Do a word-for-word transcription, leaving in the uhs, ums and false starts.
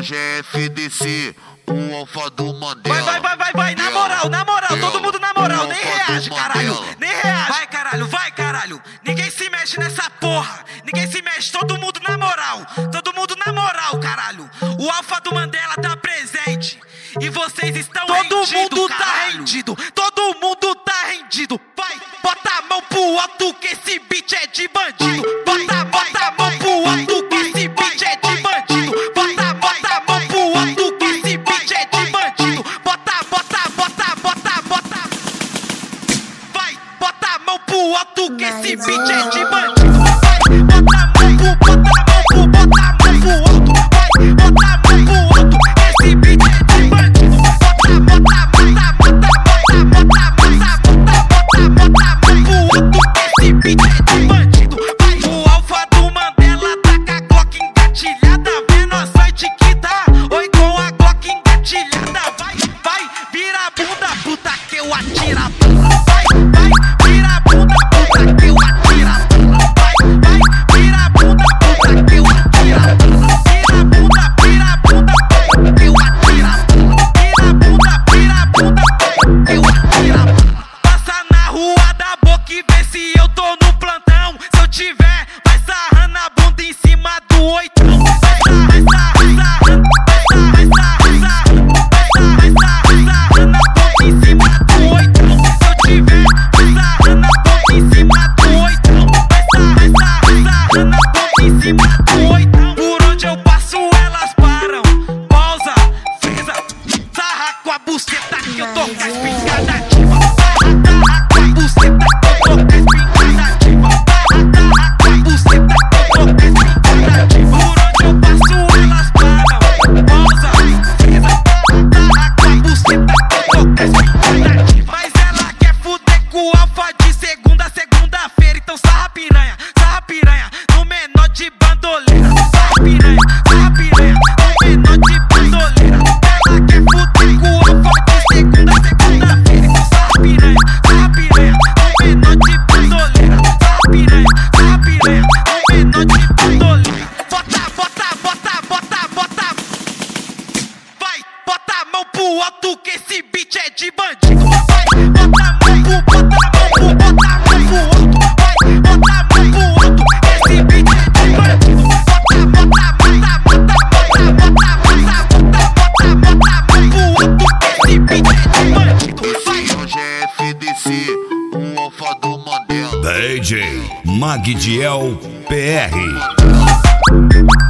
hoje é F D C, o alfa do Mandela. Vai, vai, vai, vai, vai, na moral, na moral, todo mundo na moral, nem reage, caralho, nem reage. Vai, caralho, vai, caralho, ninguém se mexe nessa porra, ninguém se mexe, todo mundo na moral, todo mundo na moral, caralho. O alfa do Mandela tá presente e vocês estão rendidos, todo mundo tá rendido, todo mundo tá rendido. Vai, bota a mão pro alto que esse beat é de bandido. Bota, bota a mão pro alto que esse beat é de bandido. Bota, bota a mão pro alto que esse beat é de bandido. Bota, bota, bota, bota, bota. Vai, bota a mão pro alto que esse beat é de bandido. Vai, bota a mão pro, bota a mão pro, bota a mão pro alto. Vai, bota a mão pro alto que esse beat é de bandido. Bota, bota, bota, bota, bota, bota, bota, bota, bota, bota a mão pro alto que esse beat é de bandido. Vai, o alfa do Mandela tá com a Glock engatilhada, vendo as noites que dá. Oi, com a Glock engatilhada, vai, vai, vira a bunda, puta que eu atiro a bunda. Vai, vai, vira a bunda, puta que eu atiro a bunda. Vai, vai, vira a bunda, puta que eu atiro a bunda. Vira a bunda, vira a bunda, que eu atiro a bunda. Vira a bunda, vira a bunda, que eu atiro a bunda. Passa na rua da boca e vê se eu tô no plantão. Se eu tiver, vai sarrando a bunda em cima do oitão. Vai sarrar, vai sarrar, vai sarrar, vai sarrar, vai sarrar, vai sarrando a bunda em cima do oitão. Se eu tiver, vai sarrando a bunda em cima do oitão. Vai sarrar, vai sarrar, vai sarrando a bunda em cima do oitão. Por onde eu passo elas param, pausa, frisa, sarra com a buceta que eu tô com a espingarda ativa. Sarra, sarra com a buceta que eu tô com a espingarda ativa. Sarra, sarra com a buceta que eu tô com a espingarda ativa. Por onde eu passo elas param, pausa, frisa, sarra com a buceta que eu tô com a espingarda ativa. Mas ela quer fuder com o alfa de segunda a segunda-feira, então sarra piranha, sarra piranha, no menor de bandoleira. Sarra piranha, sarra piranha, no menor de bandoleira. Ela quer fuder com o alfa de segunda a segunda-feira, então sarra piranha, sarra piranha, no menor de bandoleira. Sarra piranha, sarra piranha, no menor de bandoleira. Bota, bota, bota, bota, bota. Vai, bota a mão pro alto que esse beat é de bandido. Vai, bota a mão pro, bota a mão pro, bota a mão pro alto. Vai, bota a mão pro alto que esse beat é de bandido. Bota, bota, bota, bota, bota, bota, bota, bota, bota, bota a mão pro alto que esse beat é de bandido. Vai, Hoje é F D C, o alfa do Mandela. D J Magdiel P R.